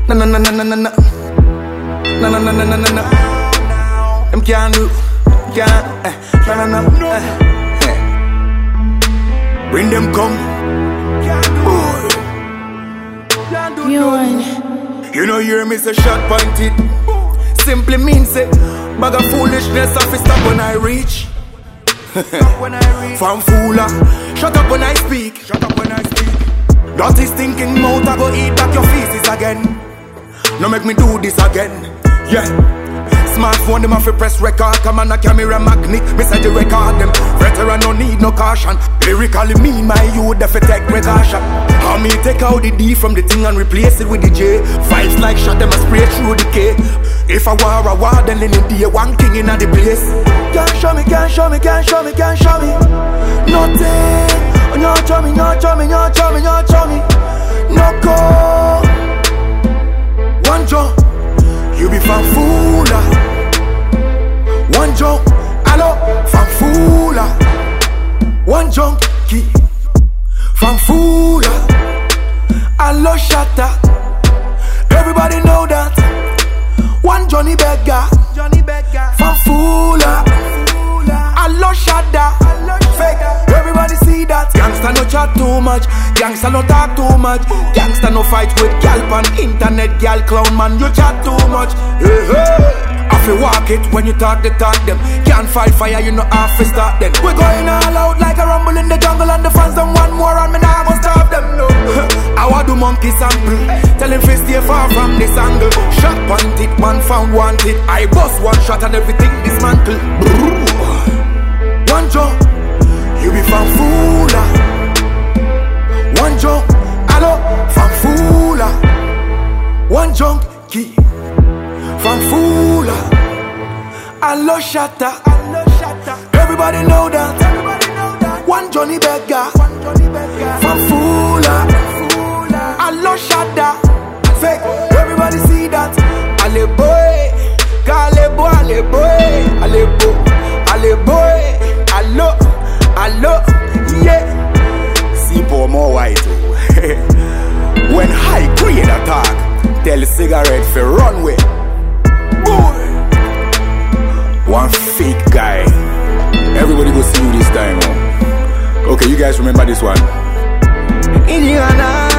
Na na na na na na na. Na na na na na na na. Them can't do, can't. Na na na. Bring them come. You know hear me say shot pointed. Simply means say bag of foolishness off stop when I reach. From fooler, shut up when I speak. Shut up when I speak. Dirty stinking mouth, I go eat back your feces again. No make me do this again. Yeah. Smartphone, them have to press record. Come on, a camera magnet, me say the record them. Veteran no need no caution. Lyrically mean my youth, they fi take precaution. How me take out the D from the thing and replace it with the J. Vibes like shot, them a spray through the K. If I war, then any day one king in the place. Can't show me, can't show me, can't show me, can't show me nothing. No show me, no show me, no show me, no show me. No go. One jump, you be fanfula. One jump, hello, fanfula. One jump, key, fanfula. Hello, shatter. Everybody know that. One Johnny Beggar, fanfula. Hello, shatter. Fake, everybody see that. Gangsta no chat too much, gangsta no talk too much. Gangsta no fight with gal pan internet, gal clown man, you chat too much. Hey, hey. Have to walk it when you talk the talk them. Can't fight fire, you know have to start them. We're going all out like a rumble in the jungle, and the fans don't want more, and me nah go stop them. No. I want do monkey sample, tell him to stay far from this angle. Shot pointed, man found wanted. I bust one shot and everything dismantle. One jump, you be fanfula. One jump, hello, fanfula. One jump, key, fanfula. Hello, shatter. Everybody know that. One Johnny Beggar, fanfula. Hello, shatter. Fake, everybody see that. Ale boy, kale boy, ale boy, ale boy, ale boy. Hello, hello, yeah. See for more white. When high grade attack, tell cigarette for runway. Boy, one fake guy. Everybody go see you this time. Oh. Okay, you guys remember this one? Indiana.